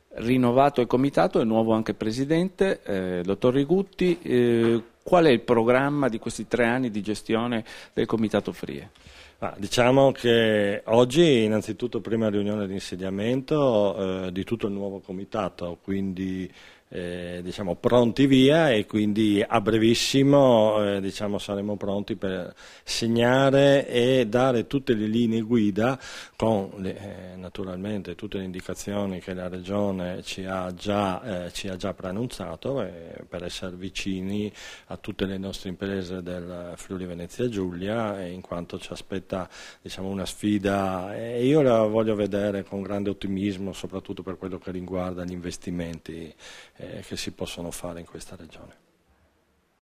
rinnovato il comitato, è nuovo anche presidente, dottor Rigutti. Qual è il programma di questi 3 anni di gestione del comitato FRIE? Diciamo che oggi innanzitutto prima riunione di insediamento di tutto il nuovo comitato, quindi diciamo pronti via, e quindi a brevissimo diciamo saremo pronti per segnare e dare tutte le linee guida con naturalmente tutte le indicazioni che la Regione ci ha già preannunciato, per essere vicini a tutte le nostre imprese del Friuli Venezia Giulia, in quanto ci aspetta, diciamo, una sfida, e io la voglio vedere con grande ottimismo, soprattutto per quello che riguarda gli investimenti che si possono fare in questa regione.